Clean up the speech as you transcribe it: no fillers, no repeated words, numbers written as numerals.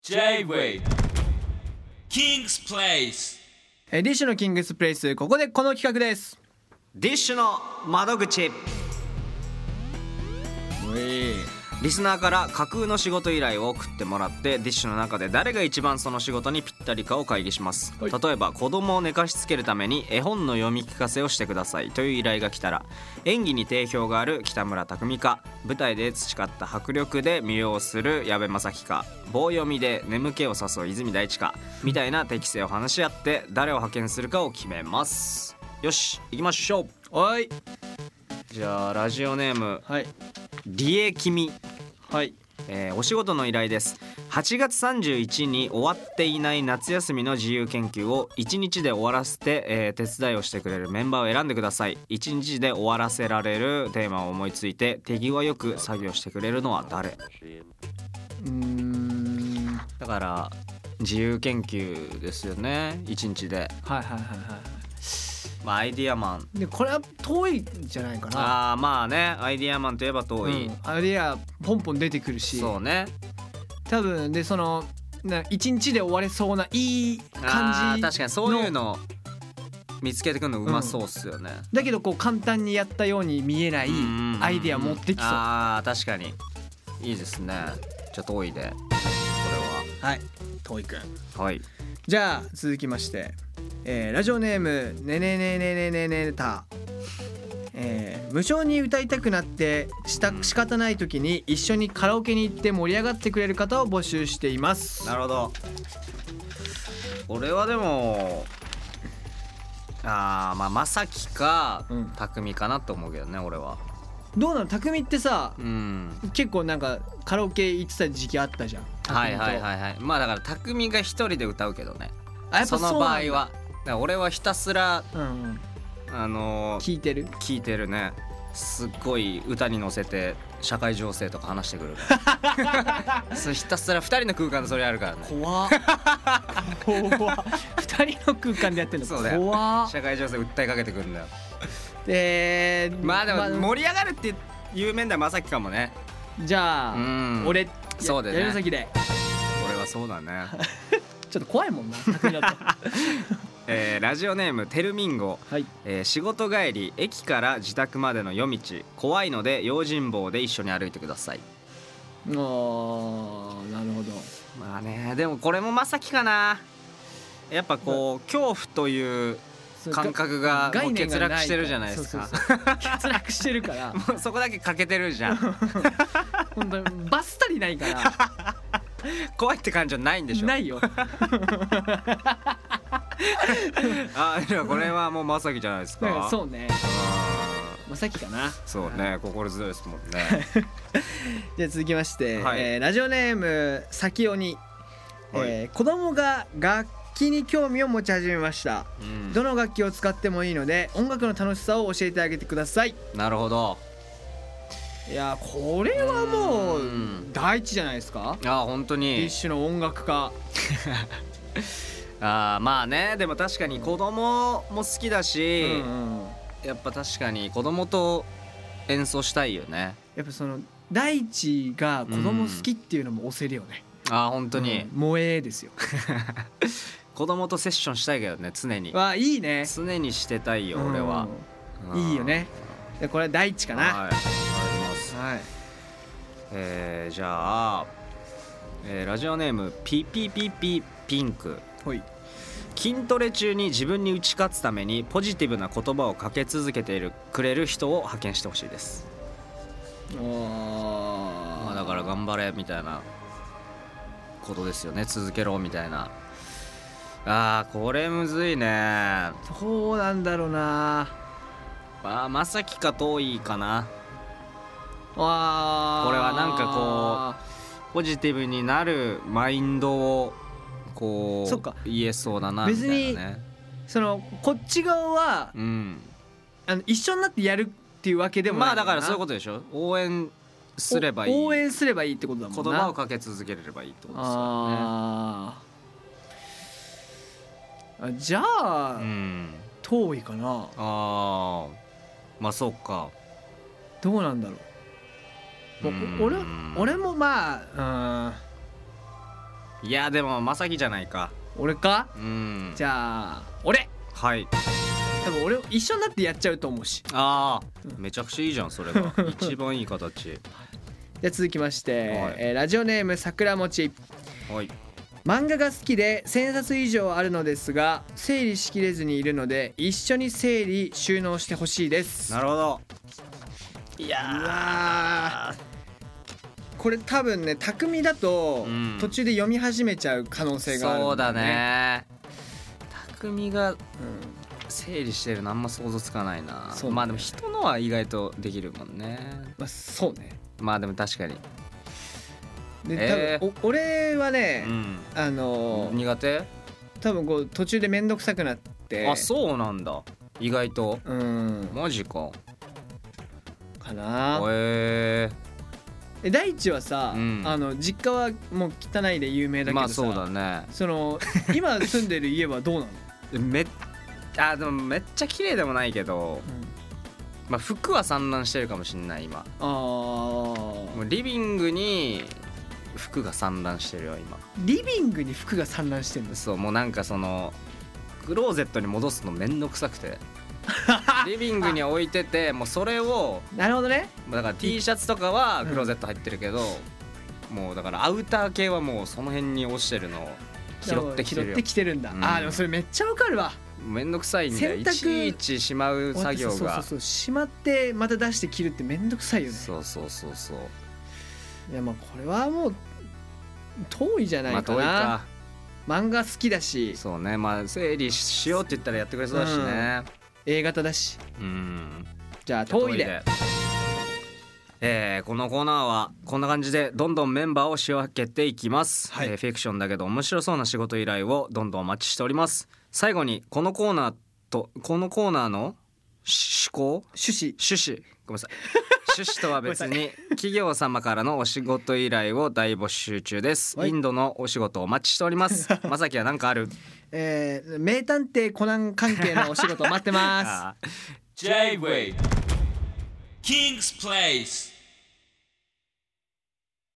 J-Wave King's Place。 ディッシュのキングスプレイス、ここでこの企画です。 ディッシュの窓口。リスナーから架空の仕事依頼を送ってもらって、ディッシュの中で誰が一番その仕事にぴったりかを会議します、 はい、 例えば子供を寝かしつけるために絵本の読み聞かせをしてくださいという依頼が来たら、演技に定評がある北村匠海か、舞台で培った迫力で魅了する矢部正樹か、棒読みで眠気を誘う泉大地かみたいな適性を話し合って誰を派遣するかを決めます。よし行きましょう。 はい、 じゃあラジオネーム、 はい、 リエキミ。 はい、 お仕事の依頼です。8月31日に終わっていない夏休みの自由研究を1日で終わらせて、手伝いをしてくれるメンバーを選んでください。1日で終わらせられるテーマを思いついて手際よく作業してくれるのは誰？だから自由研究ですよね、1日で。 はいはいはいはい。 まあアイディアマンでこれは遠いんじゃないかな。 まあね、アイディアマンといえば遠い、 アイディアポンポン出てくるし、 そうね、 多分でその一日で終われそうないい感じの。 確かにそういうの見つけてくるのうまそうっすよね、 だけどこう簡単にやったように見えないアイディア持ってきそう。 確かにいいですね。じゃあ遠いでこれはい、遠いくん。 は。はい、 じゃあ続きまして、ラジオネームねねねねねねねた、無償に歌いたくなって仕方ない時に一緒にカラオケに行って盛り上がってくれる方を募集しています。 なるほど。俺はでもまあまさきか匠かなと思うけどね、俺は。 どうなの、匠ってさ、結構なんかカラオケ行ってた時期あったじゃん。 はいはいはいはい。まあだから匠が一人で歌うけどね、 やっぱその場合は。だから俺はひたすら、 聞いてるね。すっごい歌に乗せて社会情勢とか話してくるそれひたすら2人の空間でそれあるからね。 怖っ2人の空間でやってんの。 そうだよ、 怖っ。 社会情勢訴えかけてくるんだよ。 まあでも盛り上がるっていう面ではまさきかもね。 じゃあ俺そうだよね、 やる先で。 俺はそうだねちょっと怖いもんな匠だとラジオネームテルミンゴ、 はい、 仕事帰り駅から自宅までの夜道、怖いので用心棒で一緒に歩いてください。 なるほど。 まあね、でもこれもまさきかな。やっぱこう恐怖という感覚がもう欠落してるじゃないですか。 欠落してるからもうそこだけ欠けてるじゃん本当にバス足りないから怖いって感情ないんでしょ。 ないよいやこれはもうまさきじゃないですか。 そうね、まさきかな。 そうね、心強いですもんねじゃあ続きまして、 はい、 ラジオネームさきおに、 はい、 子供が楽器に興味を持ち始めました、どの楽器を使ってもいいので音楽の楽しさを教えてあげてください。 なるほど。 いやこれはもう第一じゃないですか。 本当にディッシュの音楽家まあね、でも確かに子供も好きだし、やっぱ確かに子供と演奏したいよね。 やっぱその第一が子供好きっていうのも押せるよね。 本当に、 萌えですよ子供とセッションしたいけどね、常に。 いいね。 常にしてたいよ、俺は。 いいよね。これ第一かな。 はい、あります。はい、じゃあ、ラジオネームピピピピピンク。 はい、 筋トレ中に自分に打ち勝つためにポジティブな言葉をかけ続けてくれる人を派遣してほしいです。だから頑張れみたいなことですよね。続けろみたいな。これむずいね。 どうなんだろうな。 まさきか遠いかな。 これはなんかこうポジティブになるマインドをこう言えそうだなみたいなね。別にそのこっち側は、一緒になってやるっていうわけでもない。 だからそういうことでしょ。応援すればいい。 応援すればいいってことだもんな。 言葉をかけ続ければいいってことですよね。 じゃあ、遠いかな。 まあそうか。 どうなんだろう。俺もいやでもまさきじゃないか。 俺か。じゃあ俺。 はい。 多分俺一緒になってやっちゃうと思うし。 めちゃくちゃいいじゃんそれが一番いい形。 じゃあ続きまして、ラジオネーム桜餅。 はい。 漫画が好きで1000冊以上あるのですが整理しきれずにいるので一緒に整理収納してほしいです。 なるほど。 いやこれ多分ね匠だと途中で読み始めちゃう可能性がある、 そうだね。匠が整理してるのあんま想像つかないな。まあでも人のは意外とできるもんね。 まあそうね。 まあでも確かにで多分俺はね、 苦手？ 多分こう途中で面倒くさくなって。 あ、そうなんだ。意外と。マジか。 かな。大地はさ、実家はもう汚いで有名だけどさ、 まあそうだね。 その今住んでる家はどうなの？ でもめっちゃ綺麗でもないけど、まあ服は散乱してるかもしんない今。もうリビングに服が散乱してるよ今。 リビングに服が散乱してるの？ そう、もうなんかそのクローゼットに戻すのめんどくさくてリビングに置いてて、もうそれをなるほどね。 だから T シャツとかはクローゼット入ってるけど、もうだからアウター系はもうその辺に落ちてるのを拾ってきてるんだ。でもそれめっちゃわかるわ。 めんどくさいんだよ。いちいちしまう作業が。 そうしまってまた出して着るってめんどくさいよね。 そう。 いやまあこれはもう遠いじゃないかな。遠いか。漫画好きだし。 そうね。まあ整理しようって言ったらやってくれそうだしね。 A 型だし。じゃあ遠いで。 このコーナーはこんな感じでどんどんメンバーを仕分けていきます。フィクションだけど面白そうな仕事依頼をどんどんお待ちしております。最後にこのコーナーの趣旨ごめんなさい趣旨とは別に企業様からのお仕事依頼を大募集中です。インドのお仕事お待ちしております。まさきは何かある？ 名探偵コナン関係のお仕事待ってます。 J-Way King's Place